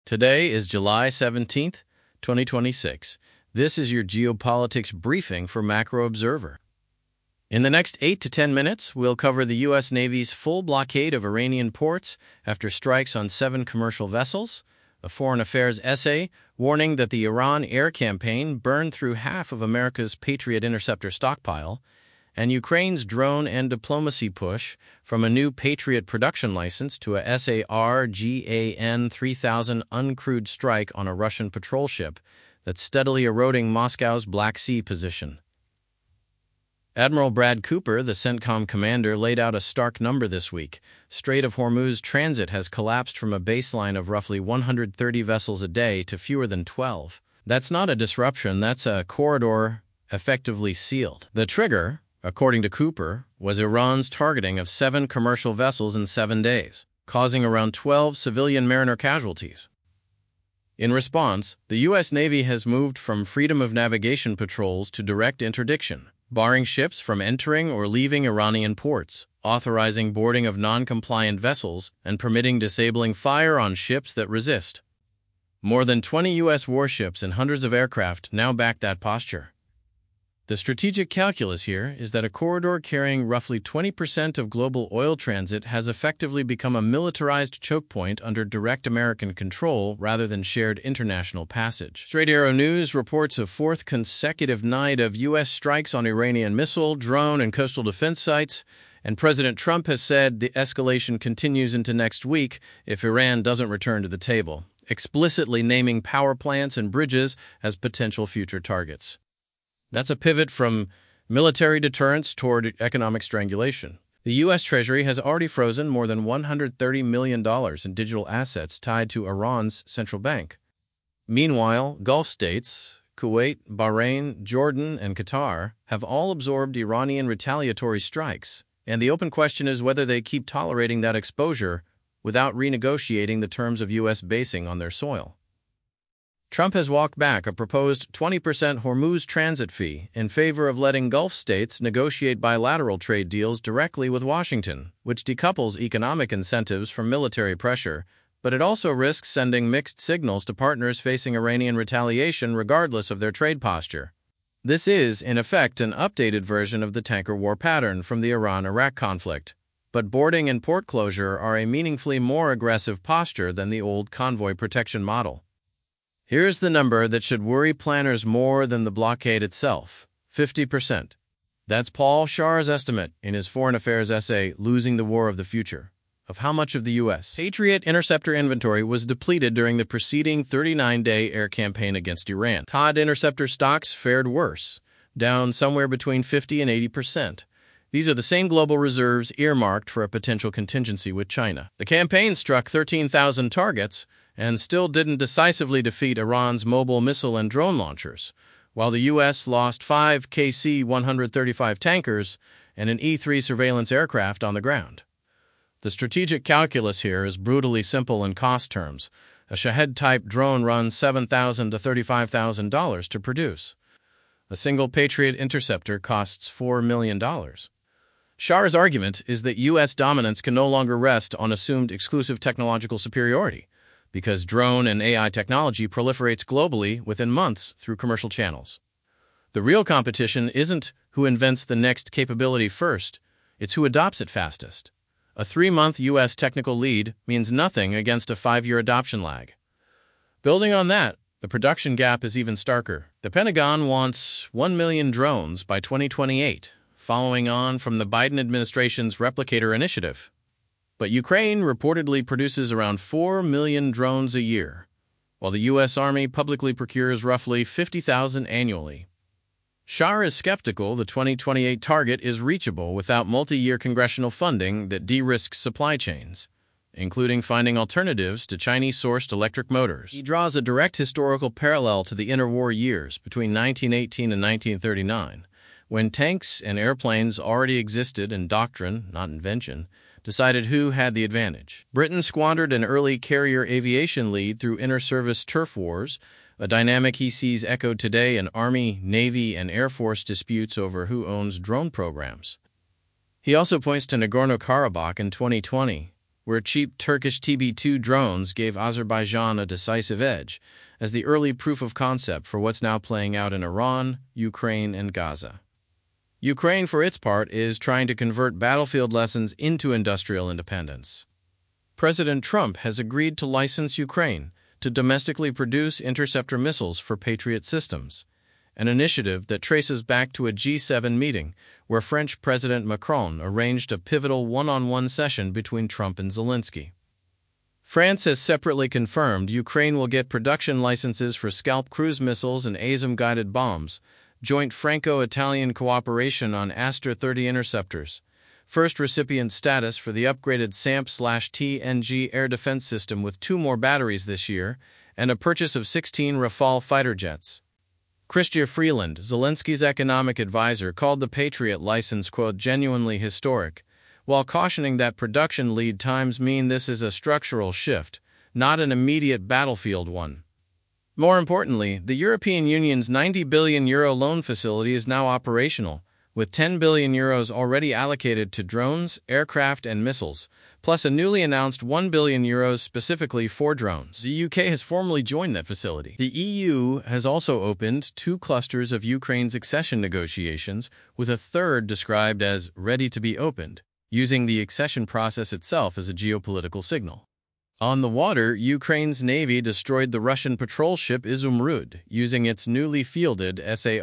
Today is July 17th, 2026. This is your geopolitics briefing for Macro Observer. In the next 8 to 10 minutes, we'll cover the U.S. Navy's full blockade of Iranian ports after strikes on 7 commercial vessels, a foreign affairs essay warning that the Iran air campaign burned through half of America's Patriot interceptor stockpile, and Ukraine's drone and diplomacy push from a new Patriot production license to a SAR-GAN-3000 uncrewed strike on a Russian patrol ship that's steadily eroding Moscow's Black Sea position. Admiral Brad Cooper, the CENTCOM commander, laid out a stark number this week. Strait of Hormuz transit has collapsed from a baseline of roughly 130 vessels a day to fewer than 12. That's not a disruption, that's a corridor effectively sealed. The trigger, according to Cooper, was Iran's targeting of 7 commercial vessels in 7 days, causing around 12 civilian mariner casualties. In response, the U.S. Navy has moved from freedom of navigation patrols to direct interdiction, barring ships from entering or leaving Iranian ports, authorizing boarding of non-compliant vessels, and permitting disabling fire on ships that resist. More than 20 U.S. warships and hundreds of aircraft now back that posture. The strategic calculus here is that a corridor carrying roughly 20% of global oil transit has effectively become a militarized choke point under direct American control rather than shared international passage. Straight Arrow News reports a 4th consecutive night of U.S. strikes on Iranian missile, drone, and coastal defense sites, and President Trump has said the escalation continues into next week if Iran doesn't return to the table, explicitly naming power plants and bridges as potential future targets. That's a pivot from military deterrence toward economic strangulation. The U.S. Treasury has already frozen more than $130 million in digital assets tied to Iran's central bank. Meanwhile, Gulf states, Kuwait, Bahrain, Jordan, and Qatar have all absorbed Iranian retaliatory strikes, and the open question is whether they keep tolerating that exposure without renegotiating the terms of U.S. basing on their soil. Trump has walked back a proposed 20% Hormuz transit fee in favor of letting Gulf states negotiate bilateral trade deals directly with Washington, which decouples economic incentives from military pressure, but it also risks sending mixed signals to partners facing Iranian retaliation regardless of their trade posture. This is, in effect, an updated version of the tanker war pattern from the Iran-Iraq conflict, but boarding and port closure are a meaningfully more aggressive posture than the old convoy protection model. Here's the number that should worry planners more than the blockade itself: 50%. That's Paul Schar's estimate in his foreign affairs essay, Losing the War of the Future, of how much of the U.S. Patriot interceptor inventory was depleted during the preceding 39-day air campaign against Iran. THAAD interceptor stocks fared worse, down somewhere between 50 and 80%. These are the same global reserves earmarked for a potential contingency with China. The campaign struck 13,000 targets and still didn't decisively defeat Iran's mobile missile and drone launchers, while the U.S. lost 5 KC-135 tankers and an E-3 surveillance aircraft on the ground. The strategic calculus here is brutally simple in cost terms. A Shahed-type drone runs $7,000 to $35,000 to produce. A single Patriot interceptor costs $4 million. Schar's argument is that U.S. dominance can no longer rest on assumed exclusive technological superiority, because drone and AI technology proliferates globally within months through commercial channels. The real competition isn't who invents the next capability first, it's who adopts it fastest. A 3-month U.S. technical lead means nothing against a 5-year adoption lag. Building on that, the production gap is even starker. The Pentagon wants 1 million drones by 2028, following on from the Biden administration's Replicator initiative. But Ukraine reportedly produces around 4 million drones a year, while the U.S. Army publicly procures roughly 50,000 annually. Scharr is skeptical the 2028 target is reachable without multi-year congressional funding that de-risks supply chains, including finding alternatives to Chinese-sourced electric motors. He draws a direct historical parallel to the interwar years between 1918 and 1939, when tanks and airplanes already existed and doctrine, not invention, decided who had the advantage. Britain squandered an early carrier aviation lead through inter-service turf wars, a dynamic he sees echoed today in Army, Navy, and Air Force disputes over who owns drone programs. He also points to Nagorno-Karabakh in 2020, where cheap Turkish TB2 drones gave Azerbaijan a decisive edge, as the early proof of concept for what's now playing out in Iran, Ukraine, and Gaza. Ukraine, for its part, is trying to convert battlefield lessons into industrial independence. President Trump has agreed to license Ukraine to domestically produce interceptor missiles for Patriot systems, an initiative that traces back to a G7 meeting where French President Macron arranged a pivotal one-on-one session between Trump and Zelensky. France has separately confirmed Ukraine will get production licenses for Scalp cruise missiles and ASIM-guided bombs, joint Franco-Italian cooperation on Aster 30 interceptors, first recipient status for the upgraded SAMP/TNG air defense system with 2 more batteries this year, and a purchase of 16 Rafale fighter jets. Chrystia Freeland, Zelensky's economic advisor, called the Patriot license, quote, genuinely historic, while cautioning that production lead times mean this is a structural shift, not an immediate battlefield one. More importantly, the European Union's €90 billion loan facility is now operational, with €10 billion already allocated to drones, aircraft, and missiles, plus a newly announced €1 billion specifically for drones. The UK has formally joined that facility. The EU has also opened 2 clusters of Ukraine's accession negotiations, with a third described as ready to be opened, using the accession process itself as a geopolitical signal. On the water, Ukraine's navy destroyed the Russian patrol ship Izumrud using its newly fielded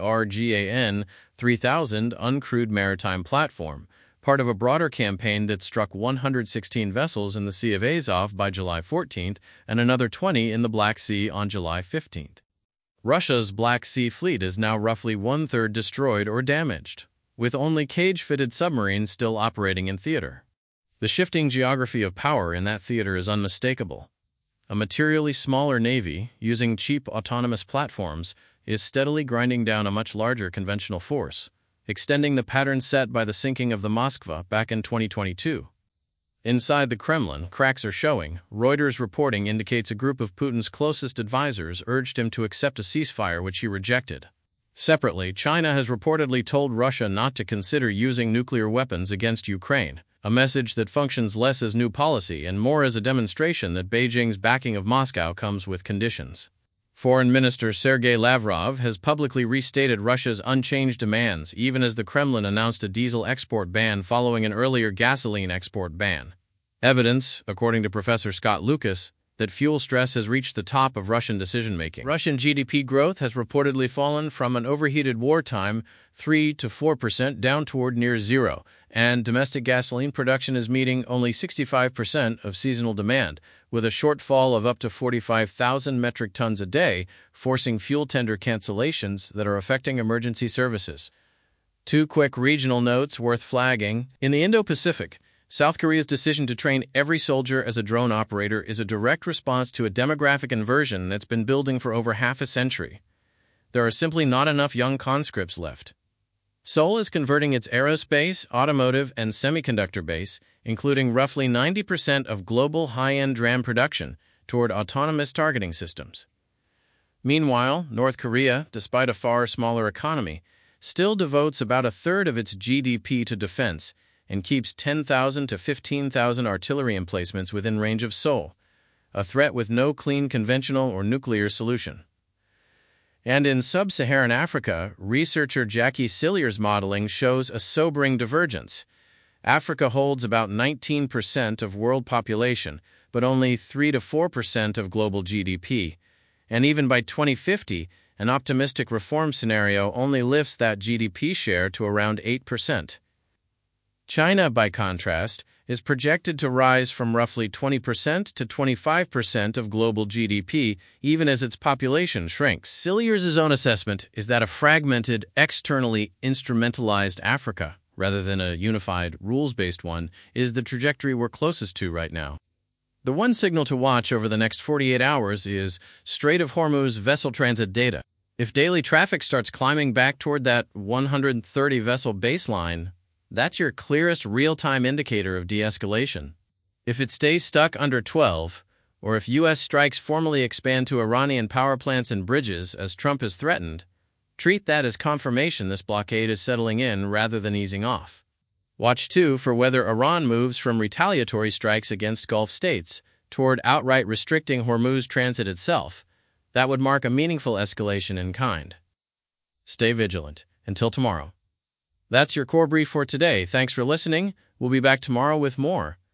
SARGAN 3000 uncrewed maritime platform, part of a broader campaign that struck 116 vessels in the Sea of Azov by July 14th and another 20 in the Black Sea on July 15th. Russia's Black Sea fleet is now roughly 1/3 destroyed or damaged, with only cage-fitted submarines still operating in theater. The shifting geography of power in that theater is unmistakable. A materially smaller navy, using cheap autonomous platforms, is steadily grinding down a much larger conventional force, extending the pattern set by the sinking of the Moskva back in 2022. Inside the Kremlin, cracks are showing. Reuters reporting indicates a group of Putin's closest advisors urged him to accept a ceasefire, which he rejected. Separately, China has reportedly told Russia not to consider using nuclear weapons against Ukraine, a message that functions less as new policy and more as a demonstration that Beijing's backing of Moscow comes with conditions. Foreign Minister Sergei Lavrov has publicly restated Russia's unchanged demands, even as the Kremlin announced a diesel export ban following an earlier gasoline export ban. Evidence, according to Professor Scott Lucas, that fuel stress has reached the top of Russian decision-making. Russian GDP growth has reportedly fallen from an overheated wartime 3 to 4% down toward near zero, and domestic gasoline production is meeting only 65% of seasonal demand, with a shortfall of up to 45,000 metric tons a day, forcing fuel tender cancellations that are affecting emergency services. 2 quick regional notes worth flagging. In the Indo-Pacific, South Korea's decision to train every soldier as a drone operator is a direct response to a demographic inversion that's been building for over half a century. There are simply not enough young conscripts left. Seoul is converting its aerospace, automotive, and semiconductor base, including roughly 90% of global high-end DRAM production, toward autonomous targeting systems. Meanwhile, North Korea, despite a far smaller economy, still devotes about a third of its GDP to defense, and keeps 10,000 to 15,000 artillery emplacements within range of Seoul, a threat with no clean conventional or nuclear solution. And in sub-Saharan Africa, researcher Jackie Cillier's modeling shows a sobering divergence. Africa holds about 19% of world population, but only 3 to 4% of global GDP, and even by 2050, an optimistic reform scenario only lifts that GDP share to around 8%. China, by contrast, is projected to rise from roughly 20% to 25% of global GDP, even as its population shrinks. Cillier's own assessment is that a fragmented, externally instrumentalized Africa, rather than a unified, rules-based one, is the trajectory we're closest to right now. The one signal to watch over the next 48 hours is Strait of Hormuz vessel transit data. If daily traffic starts climbing back toward that 130-vessel baseline, that's your clearest real-time indicator of de-escalation. If it stays stuck under 12, or if U.S. strikes formally expand to Iranian power plants and bridges, as Trump has threatened, treat that as confirmation this blockade is settling in rather than easing off. Watch, too, for whether Iran moves from retaliatory strikes against Gulf states toward outright restricting Hormuz transit itself. That would mark a meaningful escalation in kind. Stay vigilant. Until tomorrow. That's your core brief for today. Thanks for listening. We'll be back tomorrow with more.